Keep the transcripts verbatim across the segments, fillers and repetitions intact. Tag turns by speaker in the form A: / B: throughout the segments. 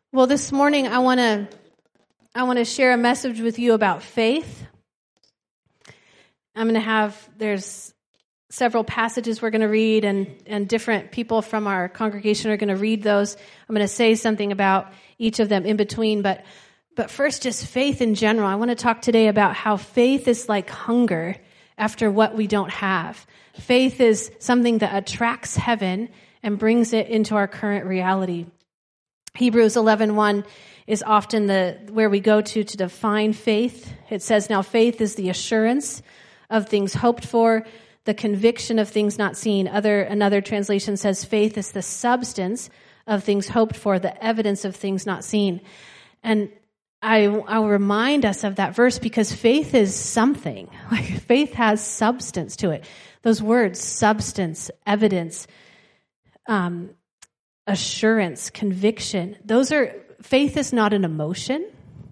A: Well, this morning I want to I want to share a message with you about faith. I'm going to have there's several passages we're going to read, and and different people from our congregation are going to read those. I'm going to say something about each of them in between, but but first, just faith in general. I want to talk today about how faith is like hunger after what we don't have. Faith is something that attracts heaven and brings it into our current reality. Hebrews eleven one is often the where we go to to define faith. It says, now faith is the assurance of things hoped for, the conviction of things not seen. Other Another translation says faith is the substance of things hoped for, the evidence of things not seen. And I, I'll remind us of that verse because faith is something. Like faith has substance to it. Those words, substance, evidence, um, assurance, conviction, those are, faith is not an emotion.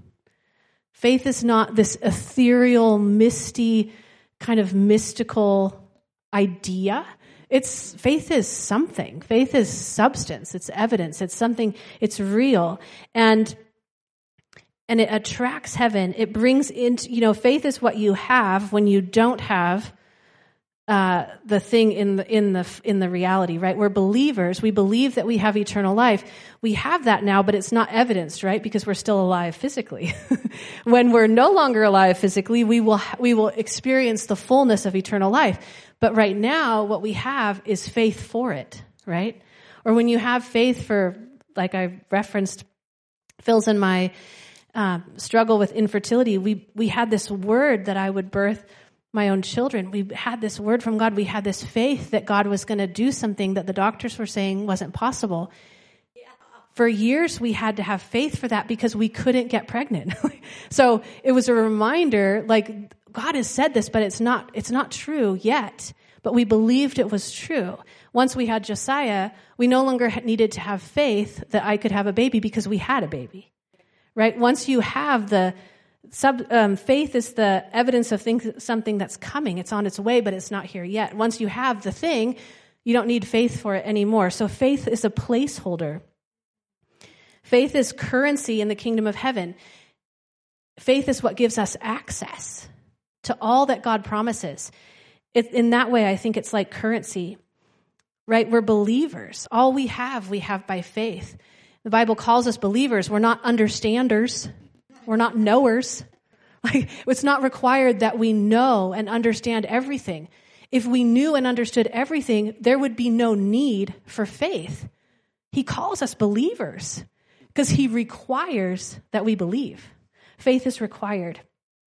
A: Faith is not this ethereal, misty, kind of mystical idea. It's, faith is something. Faith is substance. It's evidence. It's something, it's real. And, and it attracts heaven. It brings into, you know, faith is what you have when you don't have Uh, the thing in the, in the, in the reality, right? We're believers. We believe that we have eternal life. We have that now, but it's not evidenced, right? Because we're still alive physically. When we're no longer alive physically, we will, we will experience the fullness of eternal life. But right now, what we have is faith for it, right? Or when you have faith for, like I referenced, Phil's and my, uh, struggle with infertility, we, we had this word that I would birth my own children. We had this word from God. We had this faith that God was going to do something that the doctors were saying wasn't possible. Yeah. For years, we had to have faith for that because we couldn't get pregnant. So it was a reminder, like, God has said this, but it's not, it's not true yet. But we believed it was true. Once we had Josiah, we no longer needed to have faith that I could have a baby because we had a baby, right? Once you have the Sub, um, faith is the evidence of things, something that's coming. It's on its way, but it's not here yet. Once you have the thing, you don't need faith for it anymore. So faith is a placeholder. Faith is currency in the kingdom of heaven. Faith is what gives us access to all that God promises. It, in that way, I think it's like currency, right? We're believers. All we have, we have by faith. The Bible calls us believers. We're not understanders. We're not knowers. Like, it's not required that we know and understand everything. If we knew and understood everything, there would be no need for faith. He calls us believers because he requires that we believe. Faith is required.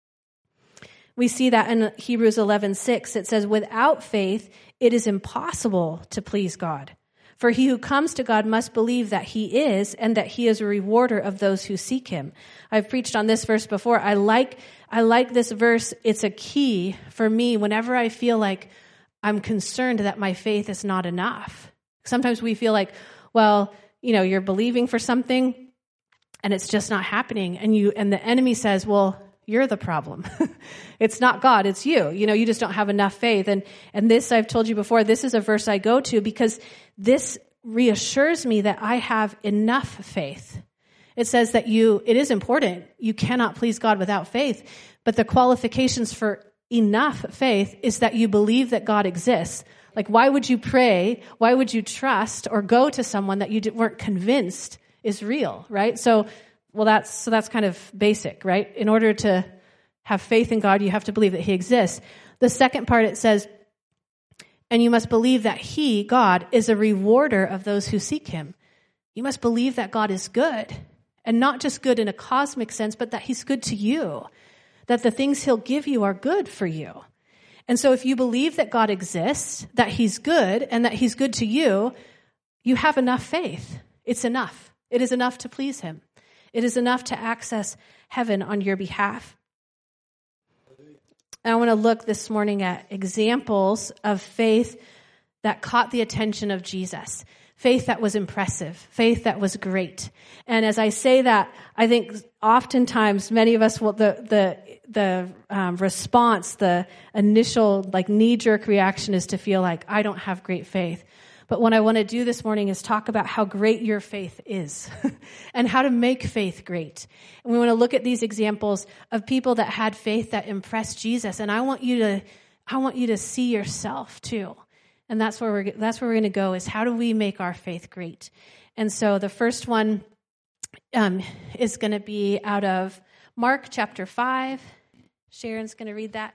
A: We see that in Hebrews eleven six. It says, without faith, it is impossible to please God. For he who comes to God must believe that he is, and that he is a rewarder of those who seek him. I've preached on this verse before. I like, I like this verse. It's a key for me whenever I feel like I'm concerned that my faith is not enough. Sometimes we feel like, well, you know, you're believing for something and it's just not happening. And you, and the enemy says, well, you're the problem. It's not God, it's you. You know, you just don't have enough faith. And, and this, I've told you before, this is a verse I go to because this reassures me that I have enough faith. It says that you, it is important. You cannot please God without faith. But the qualifications for enough faith is that you believe that God exists. Like, why would you pray? Why would you trust or go to someone that you weren't convinced is real, right? So, well, that's, so that's kind of basic, right? In order to have faith in God, you have to believe that he exists. The second part, it says, and you must believe that he, God, is a rewarder of those who seek him. You must believe that God is good, and not just good in a cosmic sense, but that he's good to you, that the things he'll give you are good for you. And so if you believe that God exists, that he's good, and that he's good to you, you have enough faith. It's enough. It is enough to please him. It is enough to access heaven on your behalf. And I want to look this morning at examples of faith that caught the attention of Jesus. Faith that was impressive. Faith that was great. And as I say that, I think oftentimes many of us will, the, the, the um, response, the initial like knee-jerk reaction is to feel like, I don't have great faith. But what I want to do this morning is talk about how great your faith is and how to make faith great. And we want to look at these examples of people that had faith that impressed Jesus. And I want you to, I want you to see yourself too. And that's where we're, that's where we're going to go, is how do we make our faith great? And so the first one um, is going to be out of Mark chapter five. Sharon's going to read that.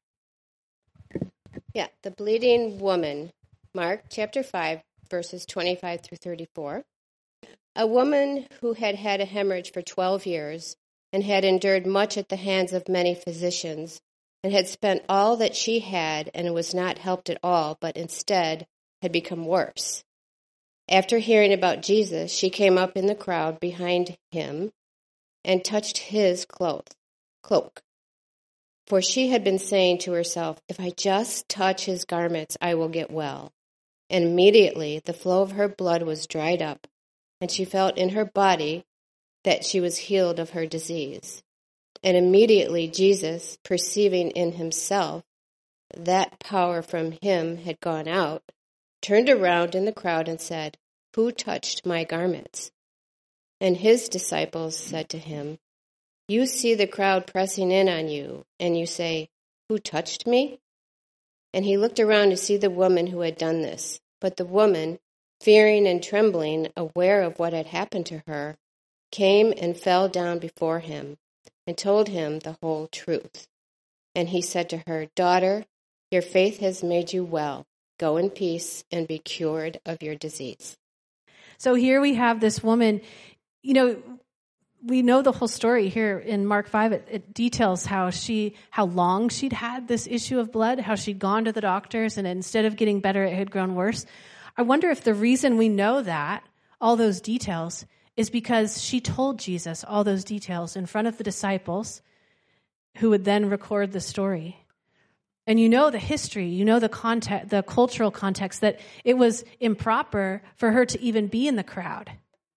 B: Yeah, the bleeding woman, Mark chapter five, verses twenty-five through thirty-four. A woman who had had a hemorrhage for twelve years and had endured much at the hands of many physicians and had spent all that she had and was not helped at all, but instead had become worse. After hearing about Jesus, she came up in the crowd behind him and touched his cloth, cloak. For she had been saying to herself, if I just touch his garments, I will get well. And immediately the flow of her blood was dried up, and she felt in her body that she was healed of her disease. And immediately Jesus, perceiving in himself that power from him had gone out, turned around in the crowd and said, who touched my garments? And his disciples said to him, you see the crowd pressing in on you, and you say, who touched me? And he looked around to see the woman who had done this. But the woman, fearing and trembling, aware of what had happened to her, came and fell down before him and told him the whole truth. And he said to her, daughter, your faith has made you well. Go in peace and be cured of your disease.
A: So here we have this woman, you know, we know the whole story here in Mark five. It, it details how she, how long she'd had this issue of blood, how she'd gone to the doctors, and instead of getting better, it had grown worse. I wonder if the reason we know that, all those details, is because she told Jesus all those details in front of the disciples, who would then record the story. And you know the history, you know the context, the cultural context, that it was improper for her to even be in the crowd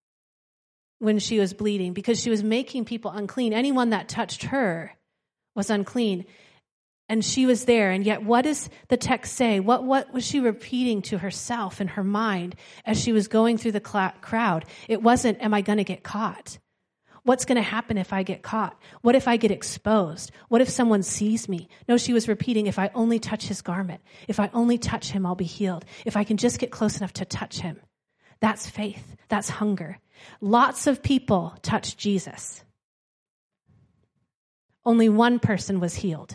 A: when she was bleeding, because she was making people unclean. Anyone that touched her was unclean. And she was there. And yet what does the text say? What, what was she repeating to herself in her mind as she was going through the cl- crowd? It wasn't, am I going to get caught? What's going to happen if I get caught? What if I get exposed? What if someone sees me? No, she was repeating, if I only touch his garment, if I only touch him, I'll be healed. If I can just get close enough to touch him. That's faith. That's hunger. Lots of people touched Jesus. Only one person was healed.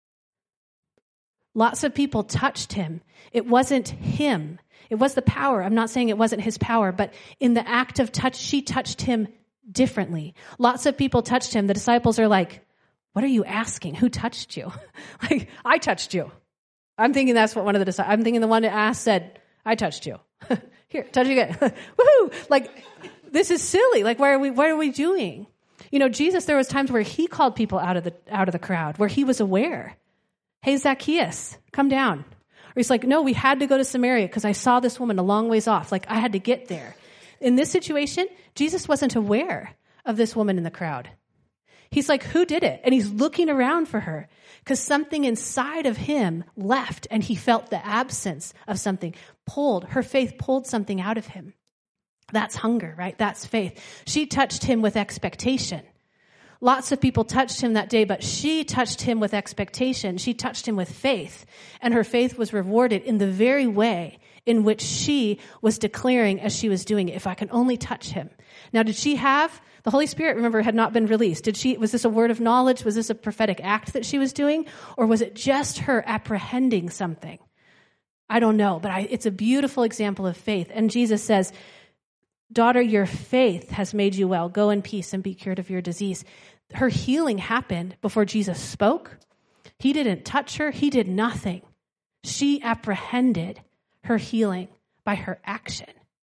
A: Lots of people touched him. It wasn't him. It was the power. I'm not saying it wasn't his power, but in the act of touch, she touched him differently. Lots of people touched him. The disciples are like, what are you asking? Who touched you? Like, I touched you. I'm thinking that's what one of the disciples, I'm thinking the one that asked said, I touched you. Here, touch you again. Woohoo! Like, this is silly. Like, why are we, what are we doing? You know, Jesus, there was times where he called people out of the, out of the crowd, where he was aware. Hey, Zacchaeus, come down. Or he's like, no, we had to go to Samaria because I saw this woman a long ways off. Like, I had to get there. In this situation, Jesus wasn't aware of this woman in the crowd. He's like, who did it? And he's looking around for her because something inside of him left, and he felt the absence of something. Pulled, her faith pulled something out of him. That's hunger, right? That's faith. She touched him with expectation. Lots of people touched him that day, but she touched him with expectation. She touched him with faith, and her faith was rewarded in the very way in which she was declaring as she was doing it, if I can only touch him. Now, did she have, the Holy Spirit, remember, had not been released. Did she, was this a word of knowledge? Was this a prophetic act that she was doing? Or was it just her apprehending something? I don't know, but I, it's a beautiful example of faith. And Jesus says, daughter, your faith has made you well. Go in peace and be cured of your disease. Her healing happened before Jesus spoke. He didn't touch her. He did nothing. She apprehended her healing by her action.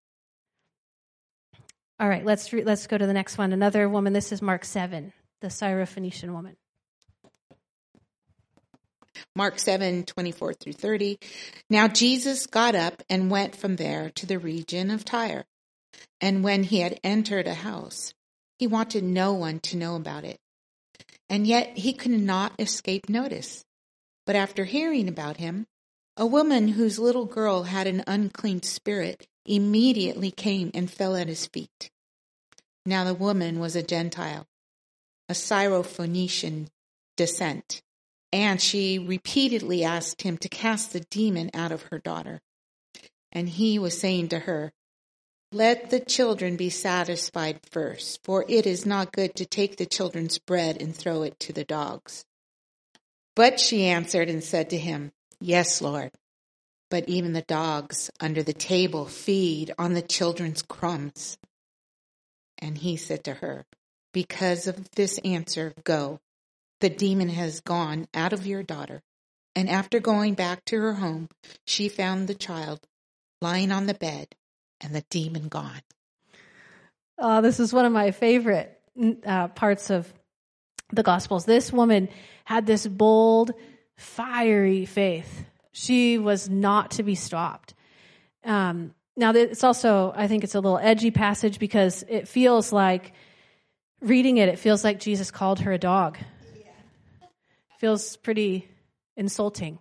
A: All right, let's re- let's go to the next one. Another woman. This is Mark seven, the Syrophoenician woman.
C: Mark seven, twenty-four through thirty. Now Jesus got up and went from there to the region of Tyre. And when he had entered a house, he wanted no one to know about it. And yet he could not escape notice. But after hearing about him, a woman whose little girl had an unclean spirit immediately came and fell at his feet. Now the woman was a Gentile, a Syrophoenician descent, and she repeatedly asked him to cast the demon out of her daughter. And he was saying to her, "Let the children be satisfied first, for it is not good to take the children's bread and throw it to the dogs." But she answered and said to him, "Yes, Lord, but even the dogs under the table feed on the children's crumbs." And he said to her, "Because of this answer, go. The demon has gone out of your daughter." And after going back to her home, she found the child lying on the bed and the demon gone.
A: Uh, this is one of my favorite uh, parts of the Gospels. This woman had this bold, fiery faith. She was not to be stopped. Um, now, it's also, I think it's a little edgy passage because it feels like, reading it, it feels like Jesus called her a dog. Yeah. Feels pretty insulting.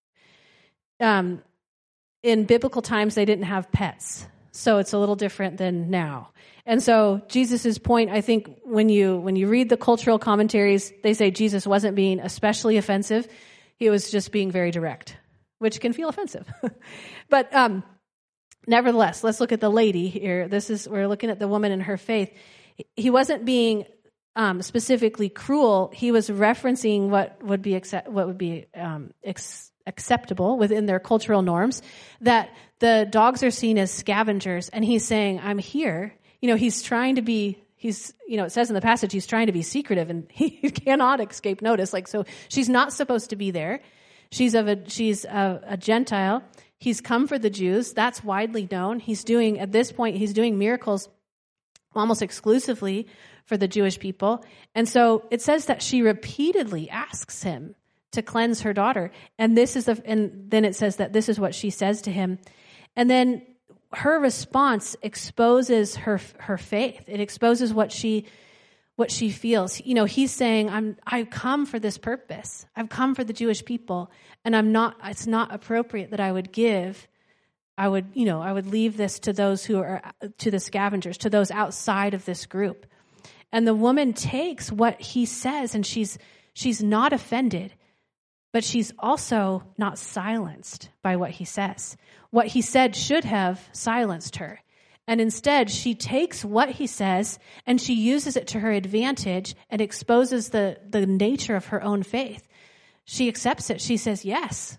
A: Um, in biblical times, they didn't have pets, so it's a little different than now. And so Jesus's point, I think, when you when you read the cultural commentaries, they say Jesus wasn't being especially offensive. He was just being very direct, which can feel offensive. But um, nevertheless, let's look at the lady here. This is we're looking at the woman and her faith. He wasn't being um, specifically cruel. He was referencing what would be accept, what would be um, ex- acceptable within their cultural norms. That the dogs are seen as scavengers, and he's saying, "I'm here." You know, he's trying to be. He's, you know, it says in the passage, he's trying to be secretive, and he cannot escape notice. Like, so she's not supposed to be there. She's of a she's a, a Gentile. He's come for the Jews. That's widely known. He's doing at this point. He's doing miracles almost exclusively for the Jewish people. And so it says that she repeatedly asks him to cleanse her daughter. And this is the, and then it says that this is what she says to him. And then her response exposes her, her faith. It exposes what she, what she feels. You know, he's saying, I'm, I've come for this purpose. I've come for the Jewish people, and I'm not, it's not appropriate that I would give I would, you know, I would leave this to those who are, to the scavengers, to those outside of this group. And the woman takes what he says, and she's, she's not offended, but she's also not silenced by what he says. What he said should have silenced her. And instead, she takes what he says and she uses it to her advantage and exposes the, the nature of her own faith. She accepts it. She says, yes,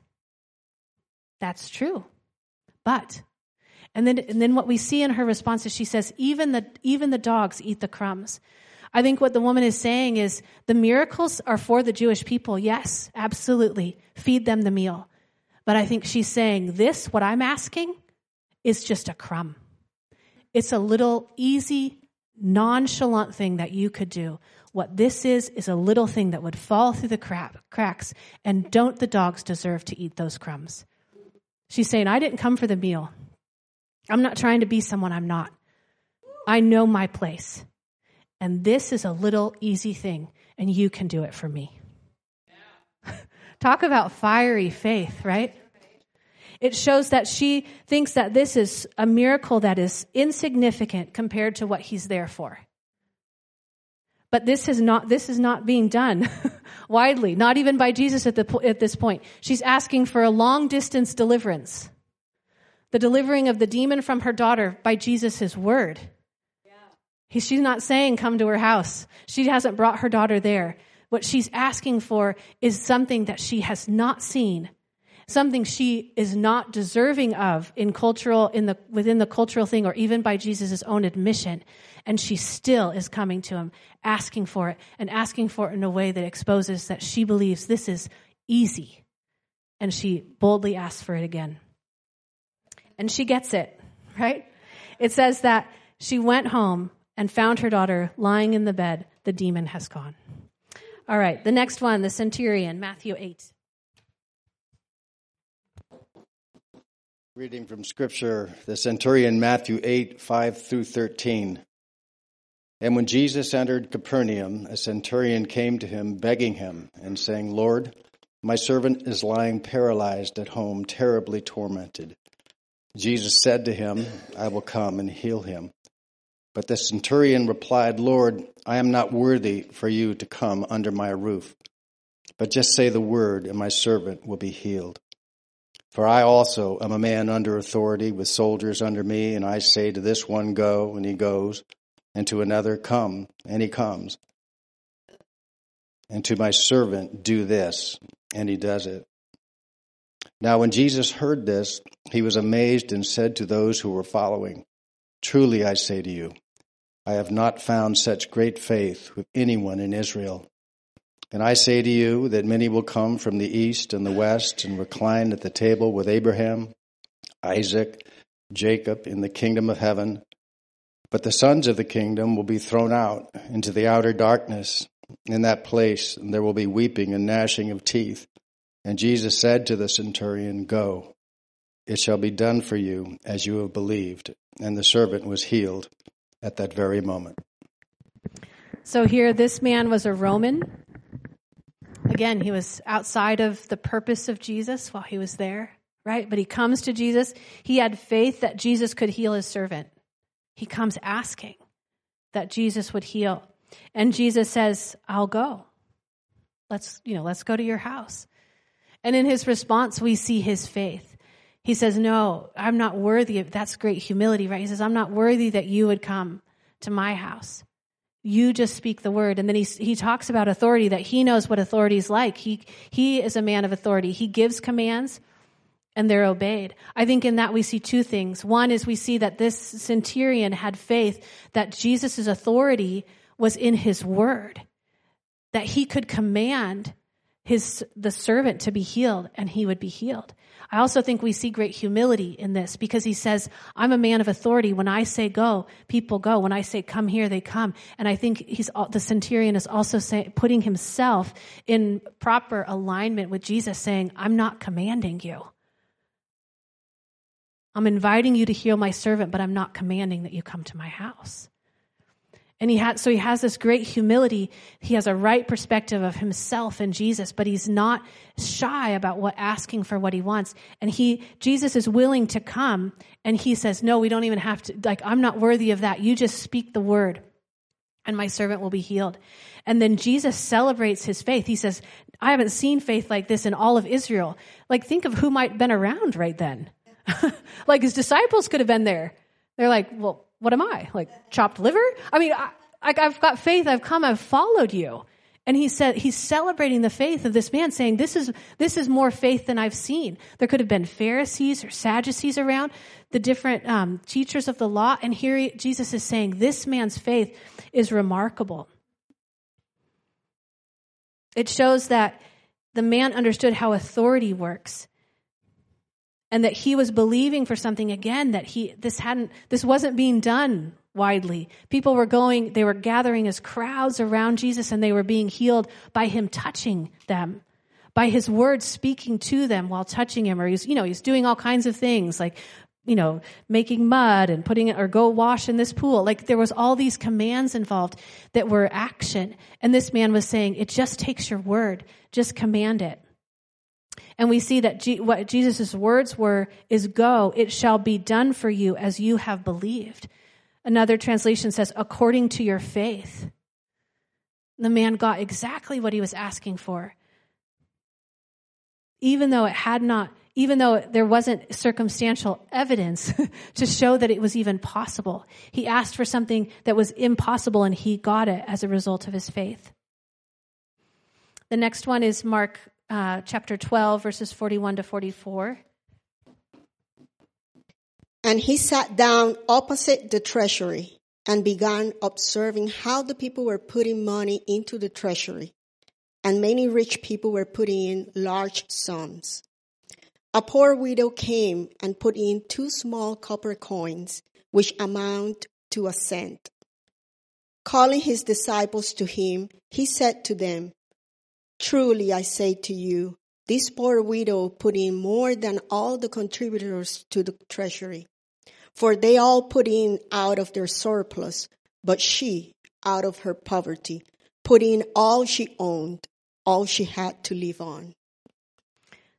A: that's true. But, and then, and then what we see in her response is she says, even the, even the dogs eat the crumbs. I think what the woman is saying is the miracles are for the Jewish people. Yes, absolutely. Feed them the meal. But I think she's saying this, what I'm asking, is just a crumb. It's a little easy, nonchalant thing that you could do. What this is, is a little thing that would fall through the crack, cracks, and don't the dogs deserve to eat those crumbs? She's saying, I didn't come for the meal. I'm not trying to be someone I'm not. I know my place. And this is a little easy thing, and you can do it for me. Yeah. Talk about fiery faith, right? It shows that she thinks that this is a miracle that is insignificant compared to what he's there for. But this is not, this is not being done widely, not even by Jesus at the at this point. She's asking for a long-distance deliverance. The delivering of the demon from her daughter by Jesus' word. Yeah. She's not saying, come to her house. She hasn't brought her daughter there. What she's asking for is something that she has not seen, something she is not deserving of in cultural, in the within the cultural thing, or even by Jesus' own admission. And she still is coming to him, asking for it, and asking for it in a way that exposes that she believes this is easy. And she boldly asks for it again. And she gets it, right? It says that she went home and found her daughter lying in the bed. The demon has gone. All right, the next one, the centurion, Matthew eight.
D: Reading from Scripture, the centurion, Matthew eight, five through thirteen. And when Jesus entered Capernaum, a centurion came to him, begging him and saying, Lord, my servant is lying paralyzed at home, terribly tormented. Jesus said to him, I will come and heal him. But the centurion replied, Lord, I am not worthy for you to come under my roof, but just say the word, and my servant will be healed. For I also am a man under authority, with soldiers under me, and I say to this one, go, and he goes, and to another, come, and he comes. And to my servant, do this, and he does it. Now when Jesus heard this, he was amazed and said to those who were following, truly I say to you, I have not found such great faith with anyone in Israel. And I say to you that many will come from the east and the west and recline at the table with Abraham, Isaac, Jacob in the kingdom of heaven. But the sons of the kingdom will be thrown out into the outer darkness. In that place there will be weeping and gnashing of teeth. And Jesus said to the centurion, go, it shall be done for you as you have believed. And the servant was healed at that very moment.
A: So here, this man was a Roman. Again, he was outside of the purpose of Jesus while he was there, right? But he comes to Jesus. He had faith that Jesus could heal his servant. He comes asking that Jesus would heal. And Jesus says, I'll go. Let's, you know, let's go to your house. And in his response, we see his faith. He says, no, I'm not worthy of, that's great humility, right? He says, I'm not worthy that you would come to my house. You just speak the word. And then he he talks about authority, that he knows what authority is like. He, he is a man of authority. He gives commands and they're obeyed. I think in that we see two things. One is we see that this centurion had faith that Jesus' authority was in his word, that he could command his the servant to be healed and he would be healed. I also think we see great humility in this because he says, I'm a man of authority. When I say go, people go. When I say come here, they come. And I think he's the centurion is also say, putting himself in proper alignment with Jesus, saying, I'm not commanding you. I'm inviting you to heal my servant, but I'm not commanding that you come to my house. And he had, so he has this great humility. He has a right perspective of himself and Jesus, but he's not shy about what asking for what he wants. And he, Jesus is willing to come, and he says, no, we don't even have to, like, I'm not worthy of that. You just speak the word and my servant will be healed. And then Jesus celebrates his faith. He says, I haven't seen faith like this in all of Israel. Like, think of who might have been around right then. Like, his disciples could have been there. They're like, well, what am I? Like chopped liver? I mean, I, I've got faith. I've come. I've followed you. And he said, he's celebrating the faith of this man, saying, this is, this is more faith than I've seen. There could have been Pharisees or Sadducees around, the different um, teachers of the law. And here he, Jesus is saying, this man's faith is remarkable. It shows that the man understood how authority works. And that he was believing for something again, that he, this hadn't, this wasn't being done widely. People were going, they were gathering as crowds around Jesus, and they were being healed by him touching them, by his words speaking to them while touching him. Or he's, you know, he's doing all kinds of things like, you know, making mud and putting it, or go wash in this pool. Like, there was all these commands involved that were action. And this man was saying, it just takes your word. Just command it. And we see that G- what Jesus' words were is, go, it shall be done for you as you have believed. Another translation says, according to your faith. The man got exactly what he was asking for. Even though it had not, even though there wasn't circumstantial evidence to show that it was even possible. He asked for something that was impossible, and he got it as a result of his faith. The next one is Mark Uh, chapter twelve, verses forty-one to forty-four.
E: And he sat down opposite the treasury and began observing how the people were putting money into the treasury. And many rich people were putting in large sums. A poor widow came and put in two small copper coins, which amount to a cent. Calling his disciples to him, he said to them, truly, I say to you, this poor widow put in more than all the contributors to the treasury. For they all put in out of their surplus, but she, out of her poverty, put in all she owned, all she had to live on.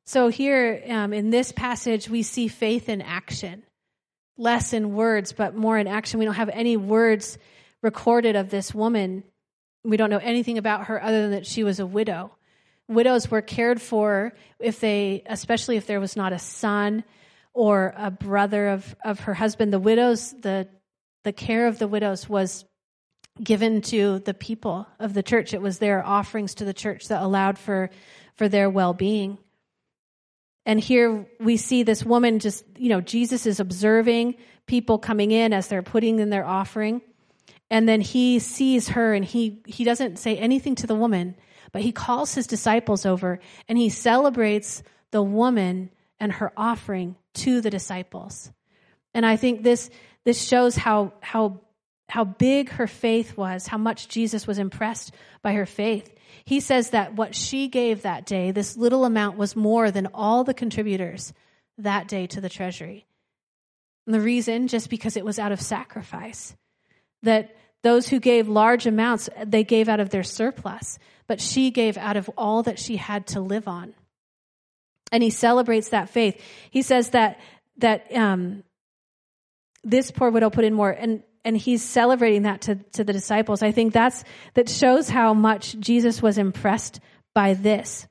A: So here um, in this passage, we see faith in action. Less in words, but more in action. We don't have any words recorded of this woman. We don't know anything about her other than that she was a widow. Widows were cared for if they, especially if there was not a son or a brother of, of her husband. The widows, the the care of the widows was given to the people of the church. It was their offerings to the church that allowed for, for their well-being. And here we see this woman just, you know, Jesus is observing people coming in as they're putting in their offering. And then he sees her and he, he doesn't say anything to the woman, but he calls his disciples over and he celebrates the woman and her offering to the disciples. And I think this, this shows how, how, how big her faith was, how much Jesus was impressed by her faith. He says that what she gave that day, this little amount, was more than all the contributors that day to the treasury. And the reason, just because it was out of sacrifice. That those who gave large amounts, they gave out of their surplus, but she gave out of all that she had to live on. And he celebrates that faith. He says that that um, this poor widow put in more, and and he's celebrating that to, to the disciples. I think that's that shows how much Jesus was impressed by this.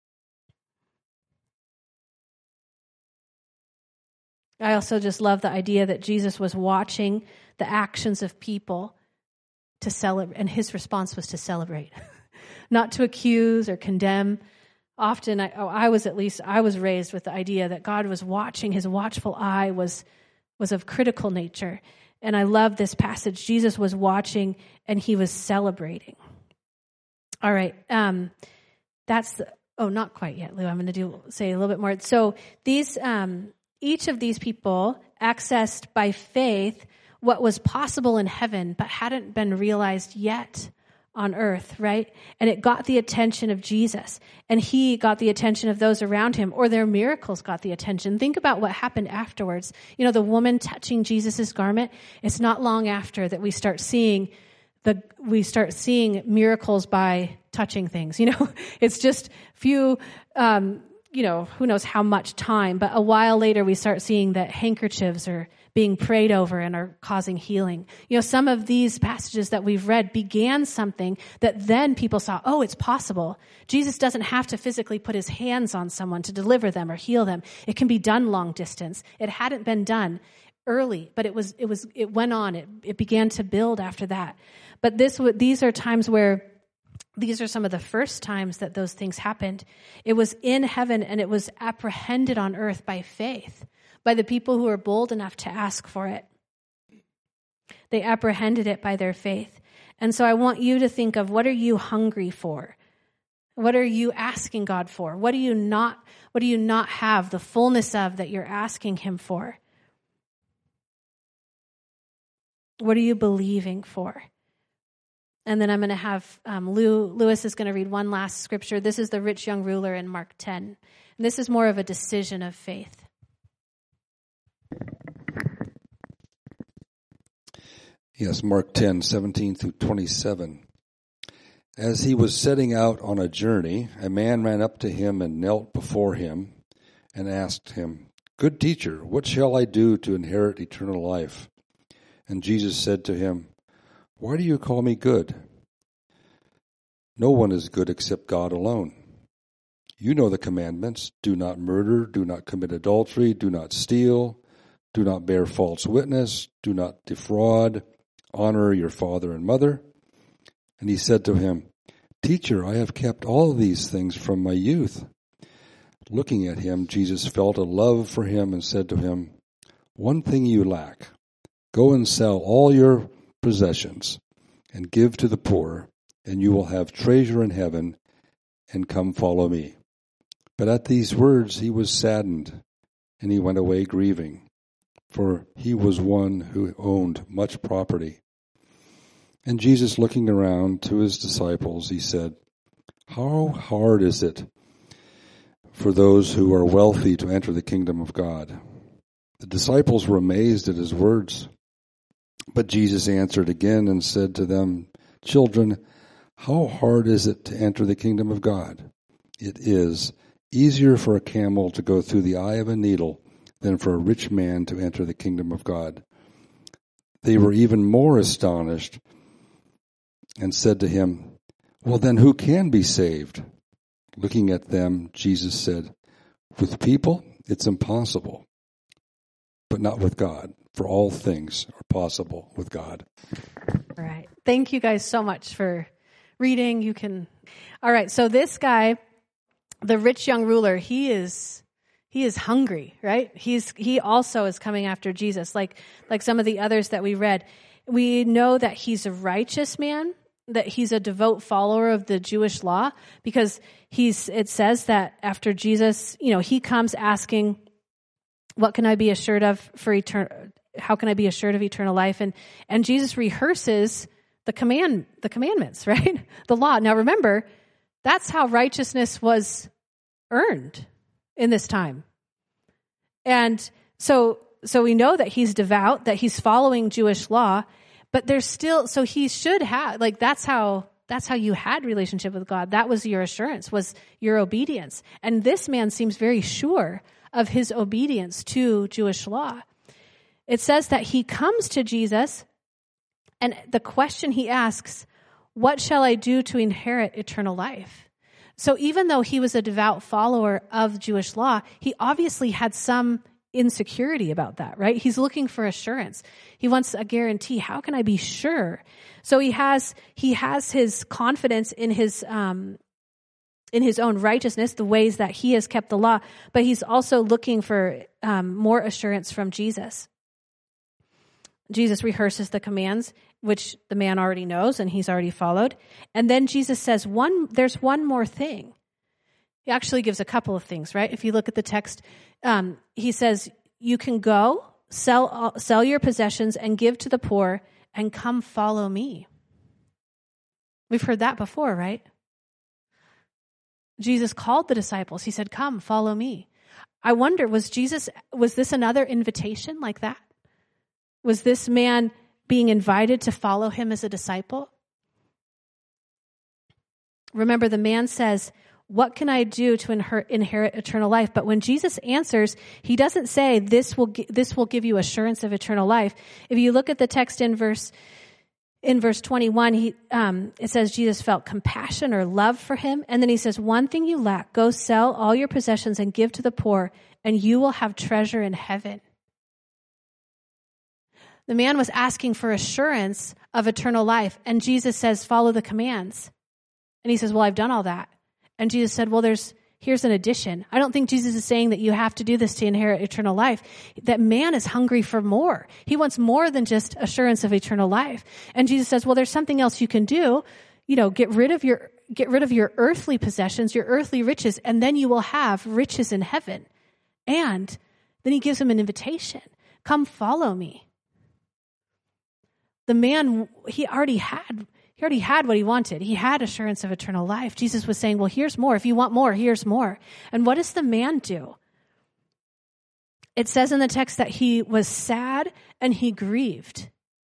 A: I also just love the idea that Jesus was watching the actions of people to celebrate, and his response was to celebrate, not to accuse or condemn. Often, I, oh, I was at least, I was raised with the idea that God was watching. His watchful eye was was of critical nature. And I love this passage. Jesus was watching and he was celebrating. All right. Um, that's the, oh, not quite yet, Lou. I'm going to do say a little bit more. So these, um, each of these people accessed by faith what was possible in heaven, but hadn't been realized yet on earth, right? And it got the attention of Jesus, and he got the attention of those around him, or their miracles got the attention. Think about what happened afterwards. You know, the woman touching Jesus's garment. It's not long after that we start seeing the we start seeing miracles by touching things. You know, it's just few. Um, you know, who knows how much time, but a while later we start seeing that handkerchiefs are being prayed over and are causing healing. You know, some of these passages that we've read began something that then people saw, oh, it's possible. Jesus doesn't have to physically put his hands on someone to deliver them or heal them. It can be done long distance. It hadn't been done early, but it was, it was, it went on. It, it began to build after that. But this, these are times where these are some of the first times that those things happened. It was in heaven and it was apprehended on earth by faith, by the people who were bold enough to ask for it. They apprehended it by their faith. And so I want you to think of, what are you hungry for? What are you asking God for? What do you not, what do you not have the fullness of that you're asking him for? What are you believing for? And then I'm going to have um, Lou, Lewis is going to read one last scripture. This is the rich young ruler in Mark ten. And this is more of a decision of faith.
F: Yes, Mark ten, seventeen through twenty-seven. As he was setting out on a journey, a man ran up to him and knelt before him and asked him, "Good teacher, what shall I do to inherit eternal life?" And Jesus said to him, "Why do you call me good? No one is good except God alone. You know the commandments. Do not murder, do not commit adultery, do not steal, do not bear false witness, do not defraud, honor your father and mother." And he said to him, "Teacher, I have kept all these things from my youth." Looking at him, Jesus felt a love for him and said to him, "One thing you lack. Go and sell all your possessions and give to the poor, and you will have treasure in heaven, and come follow me." But at these words he was saddened, and he went away grieving, for he was one who owned much property. And Jesus, looking around to his disciples, he said, "How hard is it for those who are wealthy to enter the kingdom of God?" The disciples were amazed at his words. But Jesus answered again and said to them, "Children, how hard is it to enter the kingdom of God? It is easier for a camel to go through the eye of a needle than for a rich man to enter the kingdom of God." They were even more astonished and said to him, "Well, then who can be saved?" Looking at them, Jesus said, "With people, it's impossible, but not with God. For all things are possible with God."
A: All right. Thank you guys so much for reading. You can. All right. So this guy, the rich young ruler, he is he is hungry, right? He's he also is coming after Jesus, like like some of the others that we read. We know that he's a righteous man, that he's a devout follower of the Jewish law, because he's it says that after Jesus, you know, he comes asking, "What can I be assured of for eternal? How can I be assured of eternal life?" And and Jesus rehearses the command, the commandments, right? The law. Now remember, that's how righteousness was earned in this time. And so so we know that he's devout, that he's following Jewish law, but there's still so he should have like that's how that's how you had relationship with God. That was your assurance, was your obedience. And this man seems very sure of his obedience to Jewish law. It says that he comes to Jesus, and the question he asks, "What shall I do to inherit eternal life?" So even though he was a devout follower of Jewish law, he obviously had some insecurity about that, right? He's looking for assurance. He wants a guarantee. How can I be sure? So he has he has his confidence in his um, in his own righteousness, the ways that he has kept the law, but he's also looking for um, more assurance from Jesus. Jesus rehearses the commands, which the man already knows and he's already followed. And then Jesus says, "One, there's one more thing." He actually gives a couple of things, right? If you look at the text, um, he says, "You can go, sell, sell your possessions and give to the poor and come follow me." We've heard that before, right? Jesus called the disciples. He said, "Come, follow me." I wonder, was Jesus, was this another invitation like that? Was this man being invited to follow him as a disciple? Remember, the man says, "What can I do to inherit eternal life?" But when Jesus answers, he doesn't say, this will this will give you assurance of eternal life. If you look at the text in verse in verse twenty-one, he um, it says Jesus felt compassion or love for him. And then he says, "One thing you lack, go sell all your possessions and give to the poor, and you will have treasure in heaven." The man was asking for assurance of eternal life, and Jesus says, "Follow the commands." And he says, "Well, I've done all that." And Jesus said, "Well, there's here's an addition." I don't think Jesus is saying that you have to do this to inherit eternal life. That man is hungry for more. He wants more than just assurance of eternal life. And Jesus says, "Well, there's something else you can do. You know, get rid of your get rid of your earthly possessions, your earthly riches, and then you will have riches in heaven." And then he gives him an invitation. "Come follow me." The man, he already had He already had what he wanted. He had assurance of eternal life. Jesus was saying, "Well, here's more. If you want more, here's more." And what does the man do? It says in the text that he was sad and he grieved,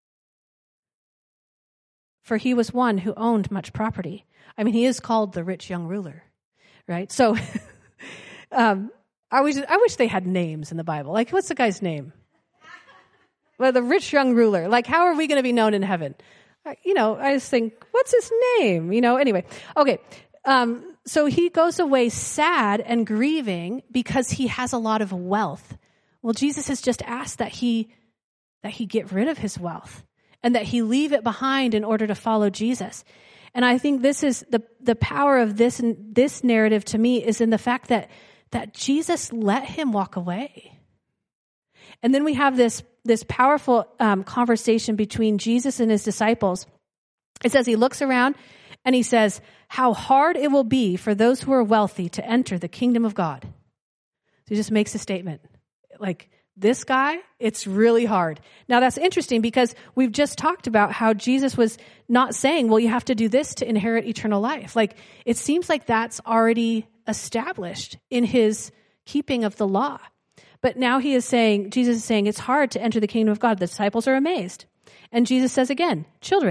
A: for he was one who owned much property. I mean, he is called the rich young ruler, right? So um, I, wish, I wish they had names in the Bible. Like, what's the guy's name? Well, the rich young ruler. Like, how are we going to be known in heaven? You know, I just think, what's his name? You know, anyway. Okay. Um, so he goes away sad and grieving because he has a lot of wealth. Well, Jesus has just asked that he, that he get rid of his wealth and that he leave it behind in order to follow Jesus. And I think this is the, the power of this, this narrative to me is in the fact that, that Jesus let him walk away. And then we have this this powerful um, conversation between Jesus and his disciples. It says he looks around and he says, "How hard it will be for those who are wealthy to enter the kingdom of God." So he just makes a statement. Like, this guy, it's really hard. Now that's interesting because we've just talked about how Jesus was not saying, well, you have to do this to inherit eternal life. Like, it seems like that's already established in his keeping of the law. But now he is saying, Jesus is saying, it's hard to enter the kingdom of God. The disciples are amazed. And Jesus says again, "Children,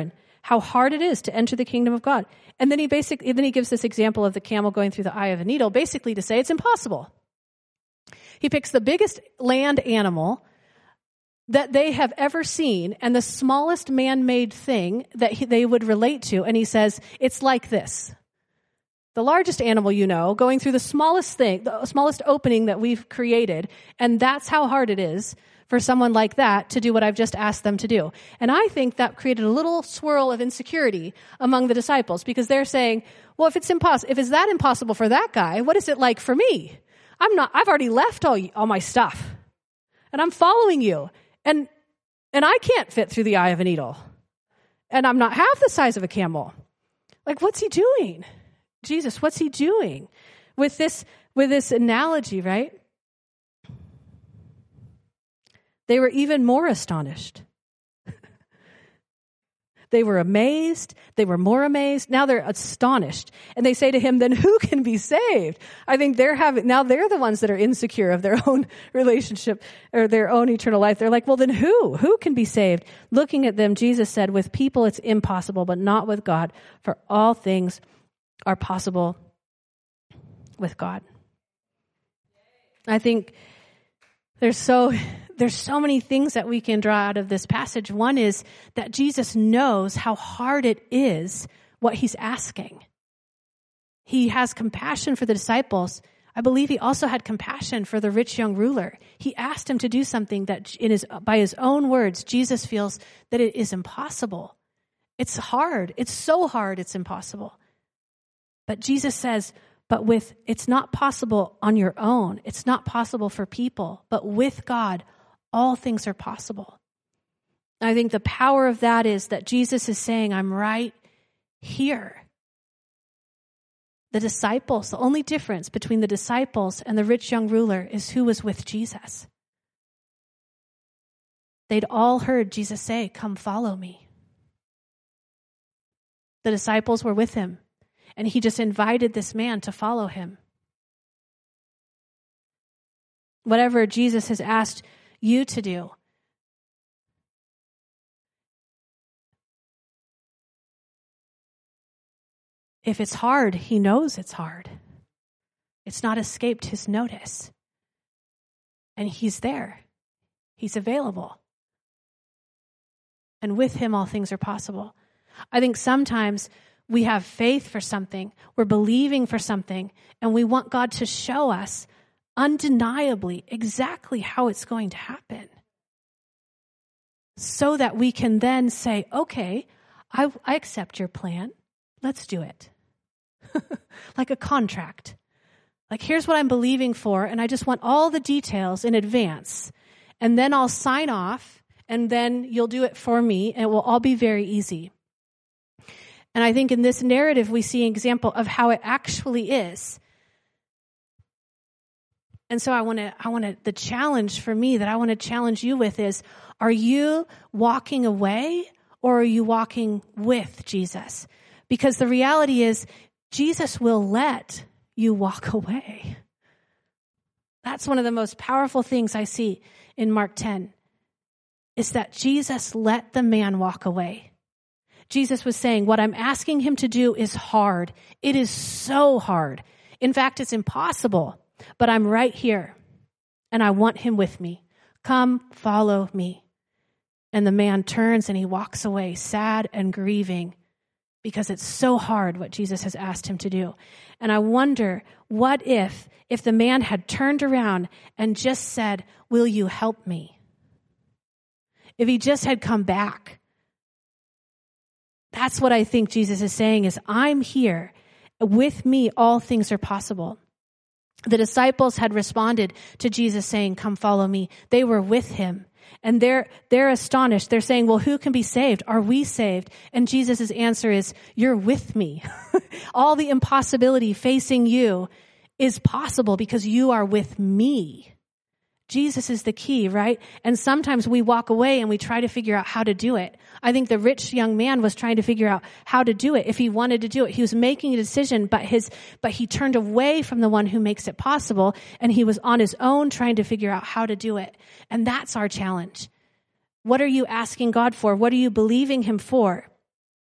A: how hard it is to enter the kingdom of God. And then he basically, then he gives this example of the camel going through the eye of a needle, basically to say it's impossible. He picks the biggest land animal that they have ever seen and the smallest man-made thing that he, they would relate to, and he says, it's like this. The largest animal you know, going through the smallest thing, the smallest opening that we've created, and that's how hard it is for someone like that to do what I've just asked them to do. And I think that created a little swirl of insecurity among the disciples, because they're saying, well, if it's impossible, if it's that impossible for that guy, what is it like for me? I'm not, I've already left all, all my stuff, and I'm following you, and, and I can't fit through the eye of a needle, and I'm not half the size of a camel. Like, what's he doing? Jesus, what's he doing with this, with this analogy, right? They were even more astonished. They were amazed. They were more amazed. Now they're astonished. And they say to him, then who can be saved? I think they're having, now they're the ones that are insecure of their own relationship or their own eternal life. They're like, well, then who? Who can be saved? Looking at them, Jesus said, with people it's impossible, but not with God, for all things are possible with God. I think there's so there's so many things that we can draw out of this passage. One is that Jesus knows how hard it is what he's asking. He has compassion for the disciples. I believe he also had compassion for the rich young ruler. He asked him to do something that in his by his own words, Jesus feels that it is impossible. It's hard. It's so hard it's impossible. But Jesus says, but with, it's not possible on your own. It's not possible for people, but with God, all things are possible. I think the power of that is that Jesus is saying, I'm right here. The disciples, the only difference between the disciples and the rich young ruler is who was with Jesus. They'd all heard Jesus say, come follow me. The disciples were with him. And he just invited this man to follow him. Whatever Jesus has asked you to do, if it's hard, he knows it's hard. It's not escaped his notice. And he's there. He's available. And with him, all things are possible. I think sometimes we have faith for something, we're believing for something, and we want God to show us undeniably exactly how it's going to happen, so that we can then say, okay, I, I accept your plan. Let's do it. Like a contract. Like, here's what I'm believing for, and I just want all the details in advance, and then I'll sign off, and then you'll do it for me, and it will all be very easy. And I think in this narrative, we see an example of how it actually is. And so I want to, I want to, the challenge for me that I want to challenge you with is, are you walking away or are you walking with Jesus? Because the reality is, Jesus will let you walk away. That's one of the most powerful things I see in Mark ten, is that Jesus let the man walk away. Jesus was saying, what I'm asking him to do is hard. It is so hard. In fact, it's impossible, but I'm right here and I want him with me. Come, follow me. And the man turns and he walks away sad and grieving because it's so hard what Jesus has asked him to do. And I wonder, what if, if the man had turned around and just said, will you help me? If he just had come back. That's what I think Jesus is saying is, I'm here. With me, all things are possible. The disciples had responded to Jesus saying, come follow me. They were with him. And they're, they're astonished. They're saying, well, who can be saved? Are we saved? And Jesus' answer is, you're with me. All the impossibility facing you is possible because you are with me. Jesus is the key, right? And sometimes we walk away and we try to figure out how to do it. I think the rich young man was trying to figure out how to do it. If he wanted to do it, he was making a decision, but his, but he turned away from the one who makes it possible, and he was on his own trying to figure out how to do it. And that's our challenge. What are you asking God for? What are you believing him for?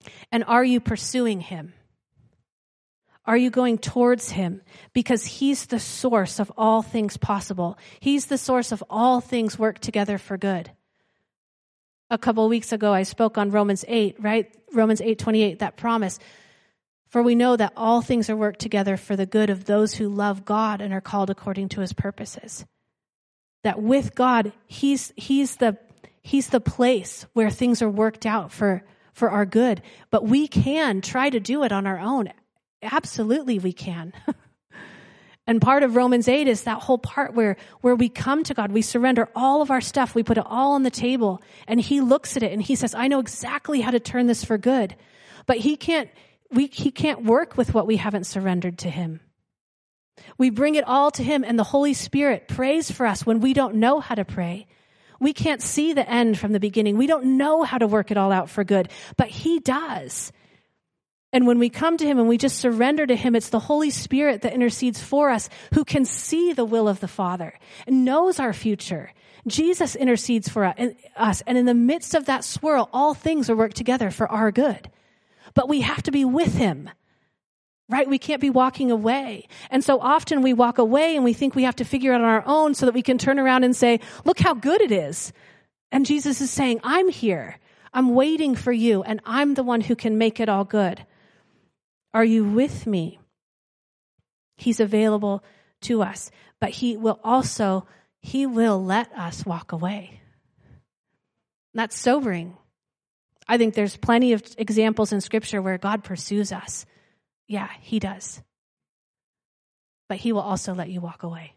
A: And are you pursuing him? Are you going towards him? Because he's the source of all things possible. He's the source of all things work together for good. A couple of weeks ago, I spoke on Romans eight, right? Romans eight twenty-eight, that promise. For we know that all things are worked together for the good of those who love God and are called according to his purposes. That with God, he's, he's the, he's the place where things are worked out for, for our good. But we can try to do it on our own. Absolutely we can. And part of Romans eight is that whole part where, where we come to God, we surrender all of our stuff, we put it all on the table, and he looks at it and he says, I know exactly how to turn this for good. But he can't, we, he can't work with what we haven't surrendered to him. We bring it all to him, and the Holy Spirit prays for us when we don't know how to pray. We can't see the end from the beginning. We don't know how to work it all out for good, but he does. And when we come to him and we just surrender to him, it's the Holy Spirit that intercedes for us, who can see the will of the Father and knows our future. Jesus intercedes for us. And in the midst of that swirl, all things are worked together for our good. But we have to be with him, right? We can't be walking away. And so often we walk away and we think we have to figure it out on our own so that we can turn around and say, look how good it is. And Jesus is saying, I'm here. I'm waiting for you, and I'm the one who can make it all good. Are you with me? He's available to us, but he will also, he will let us walk away. That's sobering. I think there's plenty of examples in Scripture where God pursues us. Yeah, he does. But he will also let you walk away.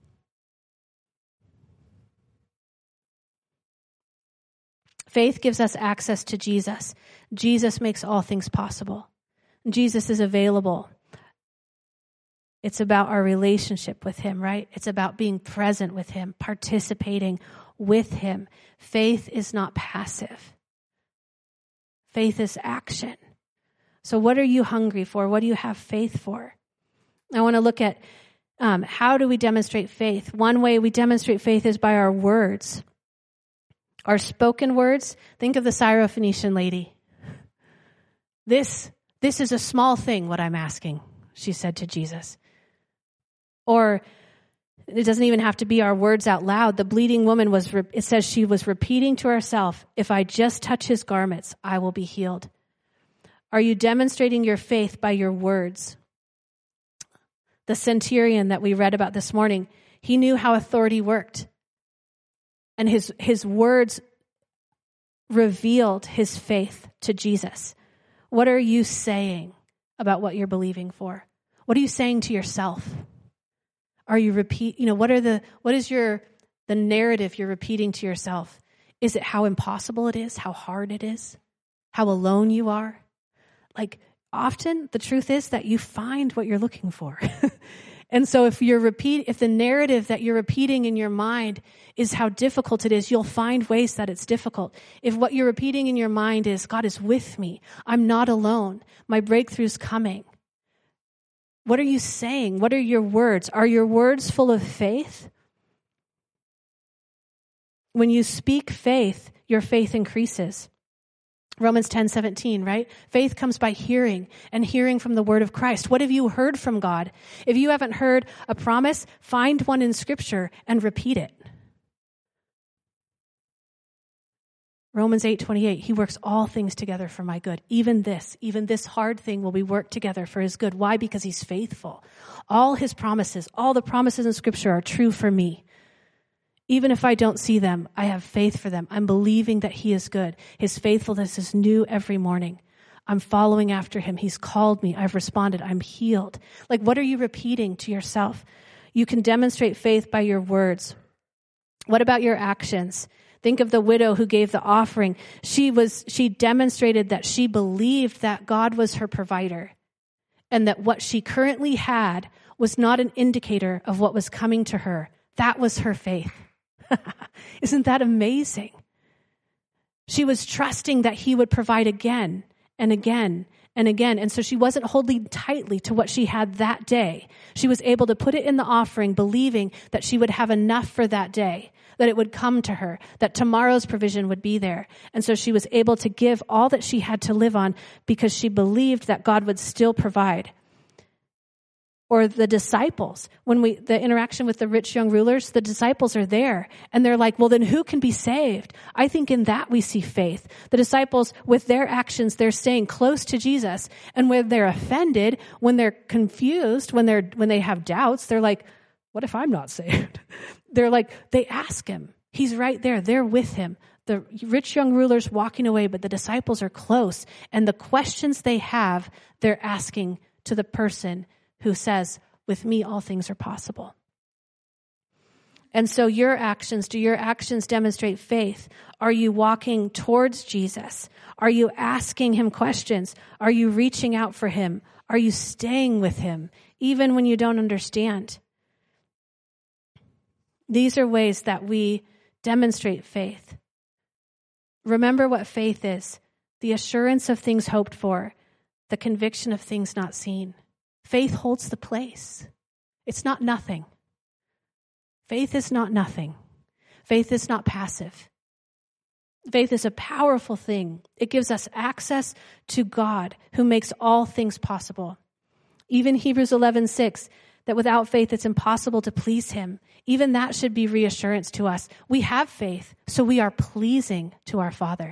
A: Faith gives us access to Jesus. Jesus makes all things possible. Jesus is available. It's about our relationship with him, right? It's about being present with him, participating with him. Faith is not passive. Faith is action. So what are you hungry for? What do you have faith for? I want to look at um, how do we demonstrate faith? One way we demonstrate faith is by our words. Our spoken words. Think of the Syrophoenician lady. This This is a small thing, what I'm asking, she said to Jesus. Or it doesn't even have to be our words out loud. The bleeding woman was, it says she was repeating to herself, if I just touch his garments, I will be healed. Are you demonstrating your faith by your words? The centurion that we read about this morning, he knew how authority worked. And his, his words revealed his faith to Jesus. What are you saying about what you're believing for? What are you saying to yourself? Are you repeat, you know, what are the, what is your, the narrative you're repeating to yourself? Is it how impossible it is? How hard it is? How alone you are? Like, often the truth is that you find what you're looking for. And so if you're repeat, if the narrative that you're repeating in your mind is how difficult it is, you'll find ways that it's difficult. If what you're repeating in your mind is, God is with me, I'm not alone, my breakthrough's coming. What are you saying? What are your words? Are your words full of faith? When you speak faith, your faith increases. Romans ten seventeen, right? Faith comes by hearing, and hearing from the word of Christ. What have you heard from God? If you haven't heard a promise, find one in Scripture and repeat it. Romans eight twenty-eight, he works all things together for my good. Even this, even this hard thing will be worked together for his good. Why? Because he's faithful. All his promises, all the promises in Scripture are true for me. Even if I don't see them, I have faith for them. I'm believing that he is good. His faithfulness is new every morning. I'm following after him. He's called me. I've responded. I'm healed. Like, what are you repeating to yourself? You can demonstrate faith by your words. What about your actions? Think of the widow who gave the offering. She was, she demonstrated that she believed that God was her provider, and that what she currently had was not an indicator of what was coming to her. That was her faith. Isn't that amazing? She was trusting that he would provide again and again and again. And so she wasn't holding tightly to what she had that day. She was able to put it in the offering, believing that she would have enough for that day, that it would come to her, that tomorrow's provision would be there. And so she was able to give all that she had to live on because she believed that God would still provide. Or the disciples, when we, the interaction with the rich young rulers, the disciples are there and they're like, well, then who can be saved? I think in that we see faith. The disciples, with their actions, they're staying close to Jesus. And when they're offended, when they're confused, when they're, when they have doubts, they're like, what if I'm not saved? They're like, they ask him. He's right there. They're with him. The rich young ruler's walking away, but the disciples are close. And the questions they have, they're asking to the person who says, with me, all things are possible. And so your actions, do your actions demonstrate faith? Are you walking towards Jesus? Are you asking him questions? Are you reaching out for him? Are you staying with him, even when you don't understand? These are ways that we demonstrate faith. Remember what faith is: the assurance of things hoped for, the conviction of things not seen. Faith holds the place. It's not nothing. Faith is not nothing. Faith is not passive. Faith is a powerful thing. It gives us access to God who makes all things possible. Even Hebrews eleven six, that without faith it's impossible to please him. Even that should be reassurance to us. We have faith, so we are pleasing to our Father.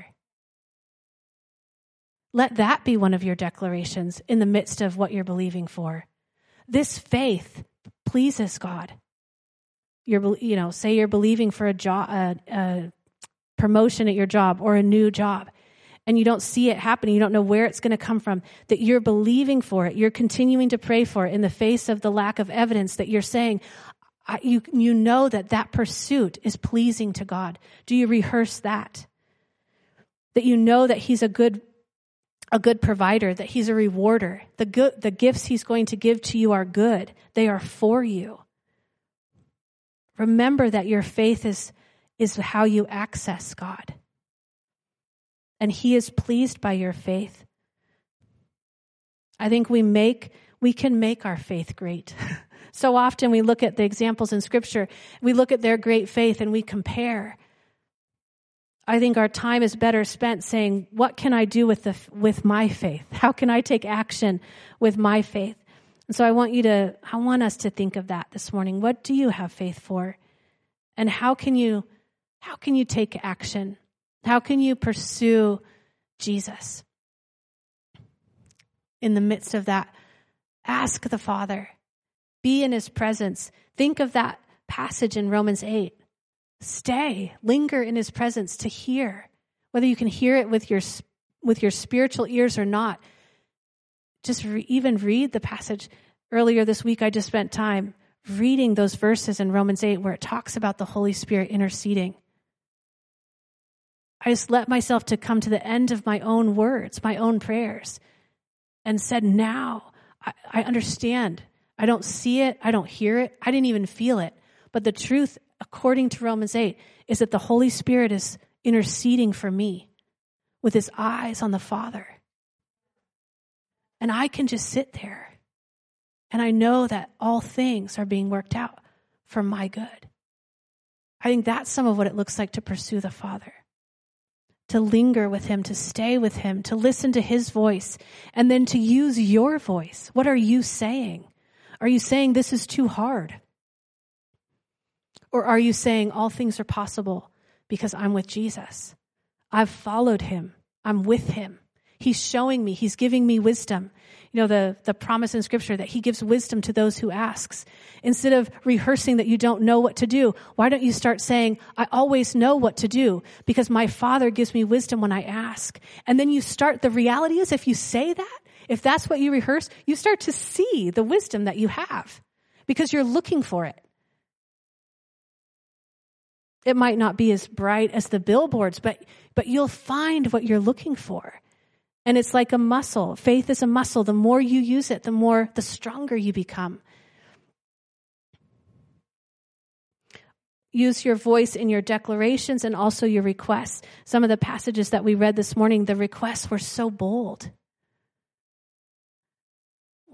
A: Let that be one of your declarations in the midst of what you're believing for. This faith pleases God. You're, you know, say you're believing for a job, a, a promotion at your job or a new job, and you don't see it happening. You don't know where it's going to come from. That you're believing for it. You're continuing to pray for it in the face of the lack of evidence. That you're saying, I, you you know that that pursuit is pleasing to God. Do you rehearse that? That you know that he's a good. a good provider, that he's a rewarder. The good, the gifts he's going to give to you are good. They are for you. Remember that your faith is, is how you access God. And he is pleased by your faith. I think we make, we can make our faith great. So often we look at the examples in Scripture, we look at their great faith and we compare. I think our time is better spent saying, what can I do with the with my faith? How can I take action with my faith? And so I want you to, I want us to think of that this morning. What do you have faith for? And how can you, how can you take action? How can you pursue Jesus? In the midst of that, ask the Father. Be in his presence. Think of that passage in Romans eight. Stay, linger in his presence to hear, whether you can hear it with your with your spiritual ears or not. Just re, even read the passage. Earlier this week, I just spent time reading those verses in Romans eight where it talks about the Holy Spirit interceding. I just let myself to come to the end of my own words, my own prayers, and said, now I, I understand. I don't see it. I don't hear it. I didn't even feel it. But the truth, according to Romans eight, is that the Holy Spirit is interceding for me with his eyes on the Father. And I can just sit there. And I know that all things are being worked out for my good. I think that's some of what it looks like to pursue the Father. To linger with him, to stay with him, to listen to his voice, and then to use your voice. What are you saying? Are you saying this is too hard? Or are you saying all things are possible because I'm with Jesus? I've followed him. I'm with him. He's showing me. He's giving me wisdom. You know, the, the promise in Scripture that he gives wisdom to those who asks. Instead of rehearsing that you don't know what to do, why don't you start saying, I always know what to do because my Father gives me wisdom when I ask. And then you start, the reality is if you say that, if that's what you rehearse, you start to see the wisdom that you have because you're looking for it. It might not be as bright as the billboards, but but you'll find what you're looking for. And it's like a muscle. Faith is a muscle. The more you use it, the more, the stronger you become. Use your voice in your declarations and also your requests. Some of the passages that we read this morning, the requests were so bold.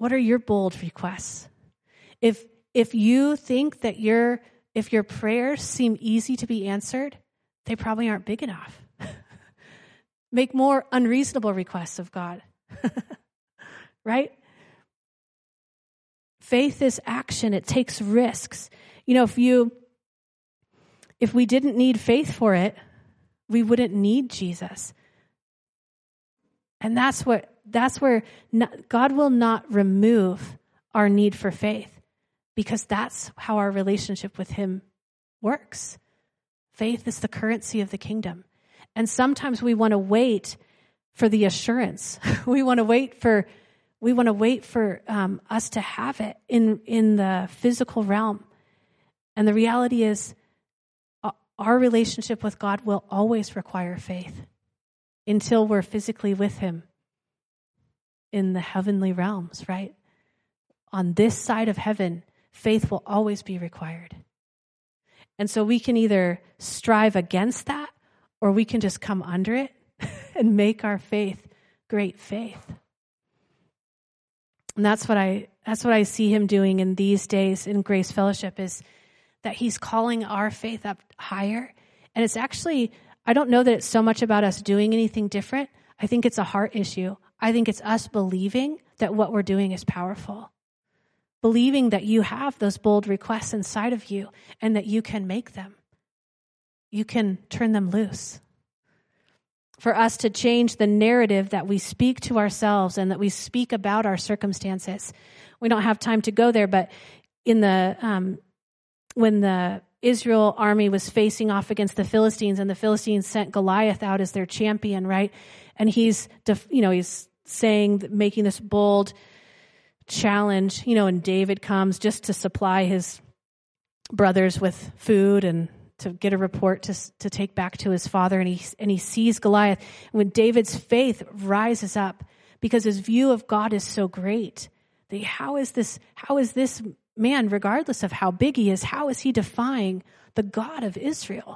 A: What are your bold requests? If if you think that your if your prayers seem easy to be answered, they probably aren't big enough. Make more unreasonable requests of God. Right? Faith is action. It takes risks. You know, if you if we didn't need faith for it, we wouldn't need Jesus. And that's what that's where not, God will not remove our need for faith, because that's how our relationship with him works. Faith is the currency of the kingdom. And sometimes we want to wait for the assurance. we want to wait for we want to wait for um, us to have it in in the physical realm. And the reality is, uh, our relationship with God will always require faith until we're physically with him in the heavenly realms, right? On this side of heaven, faith will always be required. And so we can either strive against that, or we can just come under it and make our faith great faith. And that's what I that's what I see him doing in these days in Grace Fellowship, is that he's calling our faith up higher. And it's actually, I don't know that it's so much about us doing anything different. I think it's a heart issue. I think it's us believing that what we're doing is powerful. Believing that you have those bold requests inside of you and that you can make them. You can turn them loose. For us to change the narrative that we speak to ourselves and that we speak about our circumstances. We don't have time to go there, but in the um, when the Israel army was facing off against the Philistines, and the Philistines sent Goliath out as their champion, right? And he's, you know, he's saying, making this bold challenge, you know, and David comes just to supply his brothers with food and to get a report to to take back to his father, and he and he sees Goliath. And when David's faith rises up, because his view of God is so great, that how is this how is this man, regardless of how big he is, how is he defying the God of Israel?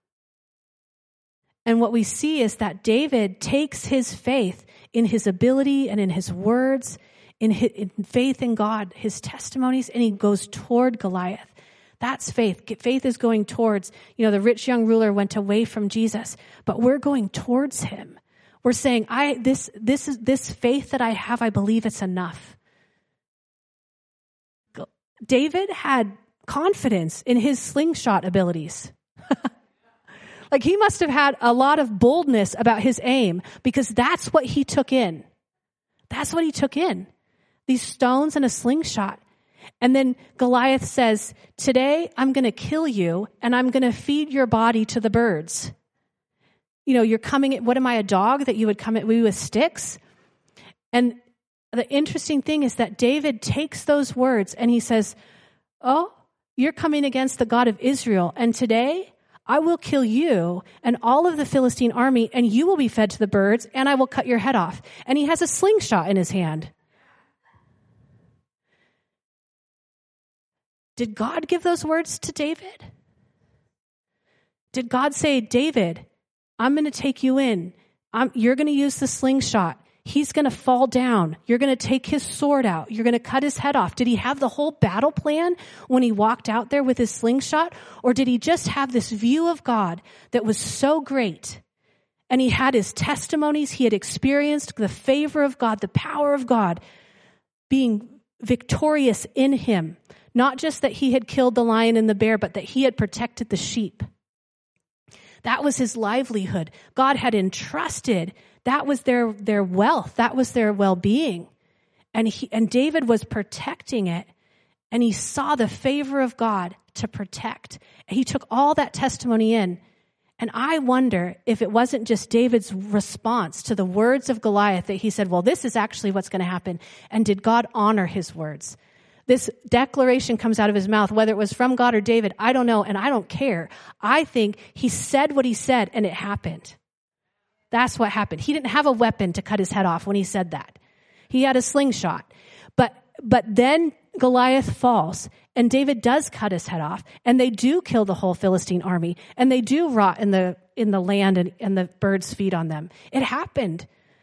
A: And what we see is that David takes his faith in his ability and in his words, in, his, in faith in God, his testimonies, and he goes toward Goliath. That's faith. Faith is going towards, you know, the rich young ruler went away from Jesus, but we're going towards him. We're saying, I, this, this is, this faith that I have, I believe it's enough. David had confidence in his slingshot abilities. Like, he must have had a lot of boldness about his aim, because that's what he took in. That's what he took in. These stones and a slingshot. And then Goliath says, today I'm going to kill you and I'm going to feed your body to the birds. You know, you're coming at, what am I, a dog that you would come at me with sticks? And the interesting thing is that David takes those words and he says, oh, you're coming against the God of Israel, and today I will kill you and all of the Philistine army, and you will be fed to the birds, and I will cut your head off. And he has a slingshot in his hand. Did God give those words to David? Did God say, David, I'm going to take you in. I'm, you're going to use the slingshot. He's going to fall down. You're going to take his sword out. You're going to cut his head off. Did he have the whole battle plan when he walked out there with his slingshot? Or did he just have this view of God that was so great? And he had his testimonies. He had experienced the favor of God, the power of God being victorious in him. Not just that he had killed the lion and the bear, but that he had protected the sheep. That was his livelihood. God had entrusted. That was their, their wealth. That was their well-being. And he, and David was protecting it. And he saw the favor of God to protect. And he took all that testimony in. And I wonder if it wasn't just David's response to the words of Goliath that he said, well, this is actually what's going to happen. And did God honor his words? This declaration comes out of his mouth, whether it was from God or David, I don't know, and I don't care. I think he said what he said, and it happened. That's what happened. He didn't have a weapon to cut his head off when he said that. He had a slingshot. But but then Goliath falls, and David does cut his head off, and they do kill the whole Philistine army, and they do rot in the in the land, and, and the birds feed on them. It happened.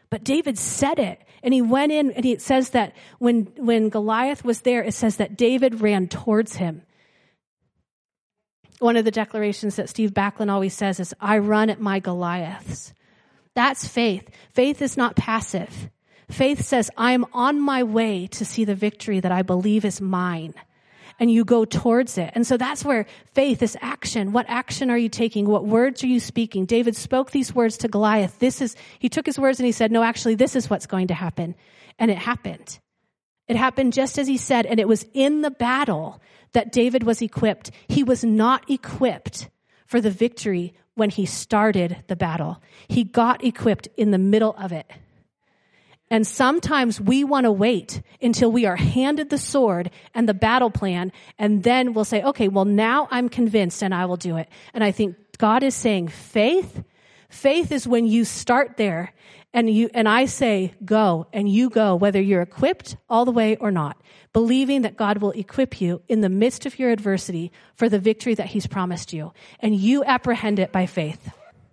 A: But David said it, and he went in, and he, it says that when, when Goliath was there, it says that David ran towards him. One of the declarations that Steve Backlund always says is, I run at my Goliaths. That's faith. Faith is not passive. Faith says, I am on my way to see the victory that I believe is mine. And you go towards it. And so that's where faith is action. What action are you taking? What words are you speaking? David spoke these words to Goliath. This is, he took his words and he said, no, actually, this is what's going to happen. And it happened. It happened just as he said, and it was in the battle that David was equipped. He was not equipped for the victory when he started the battle. He got equipped in the middle of it. And sometimes we want to wait until we are handed the sword and the battle plan, and then we'll say, okay, well, now I'm convinced and I will do it. And I think God is saying faith. Faith is when you start there and you, and I say, go, and you go, whether you're equipped all the way or not, believing that God will equip you in the midst of your adversity for the victory that he's promised you. And you apprehend it by faith.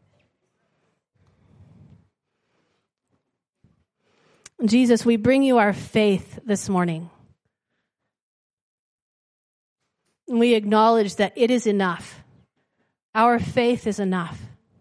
A: Jesus, we bring you our faith this morning. We acknowledge that it is enough. Our faith is enough.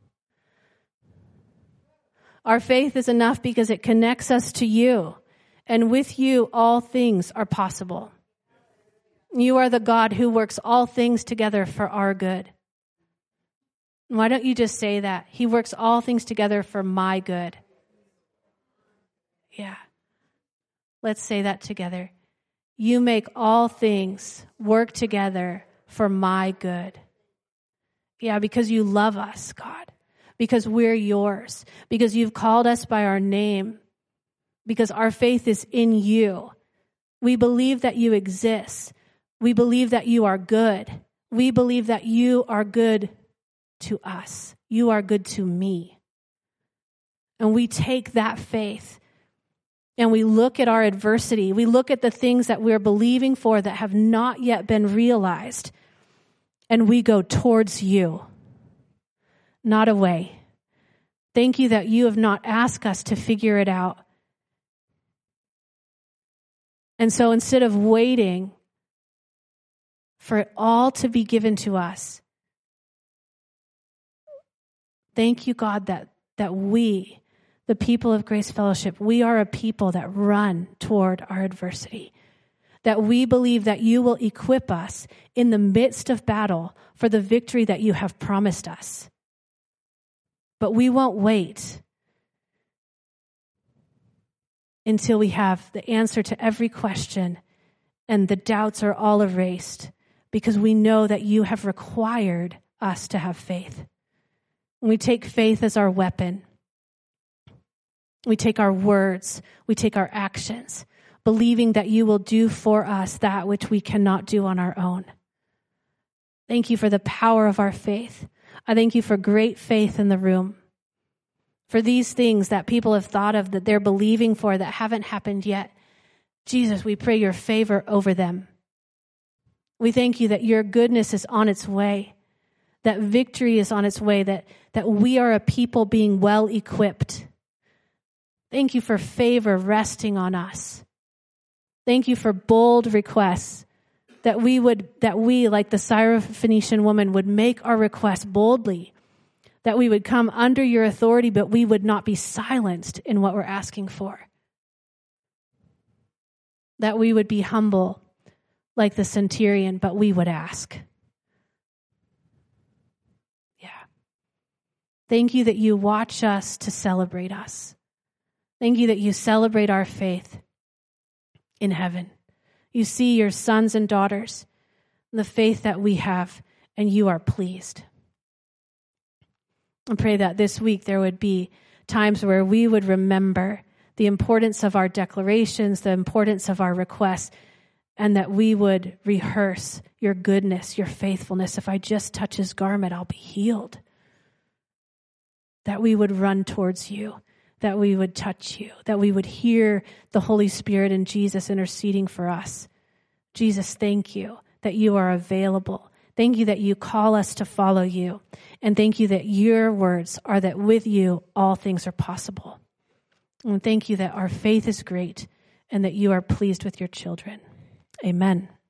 A: Our faith is enough because it connects us to you. And with you, all things are possible. You are the God who works all things together for our good. Why don't you just say that? He works all things together for my good. Yeah. Let's say that together. You make all things work together for my good. Yeah, because you love us, God. Because we're yours. Because you've called us by our name. Because our faith is in you. We believe that you exist. We believe that you are good. We believe that you are good to us. You are good to me. And we take that faith and we look at our adversity. We look at the things that we're believing for that have not yet been realized. And we go towards you, not away. Thank you that you have not asked us to figure it out. And so instead of waiting for it all to be given to us, thank you, God, that, that we, the people of Grace Fellowship, we are a people that run toward our adversity. That we believe that you will equip us in the midst of battle for the victory that you have promised us. But we won't wait until we have the answer to every question and the doubts are all erased, because we know that you have required us to have faith. We take faith as our weapon. We take our words, we take our actions, believing that you will do for us that which we cannot do on our own. Thank you for the power of our faith. I thank you for great faith in the room. For these things that people have thought of that they're believing for that haven't happened yet. Jesus, we pray your favor over them. We thank you that your goodness is on its way, that victory is on its way, that, that we are a people being well equipped. Thank you for favor resting on us. Thank you for bold requests that we would, that we, like the Syrophoenician woman, would make our requests boldly, that we would come under your authority, but we would not be silenced in what we're asking for. That we would be humble like the centurion, but we would ask. Yeah. Thank you that you watch us to celebrate us. Thank you that you celebrate our faith in heaven. You see your sons and daughters, the faith that we have, and you are pleased. I pray that this week there would be times where we would remember the importance of our declarations, the importance of our requests, and that we would rehearse your goodness, your faithfulness. If I just touch his garment, I'll be healed. That we would run towards you. That we would touch you, that we would hear the Holy Spirit and Jesus interceding for us. Jesus, thank you that you are available. Thank you that you call us to follow you. And thank you that your words are that with you all things are possible. And thank you that our faith is great and that you are pleased with your children. Amen.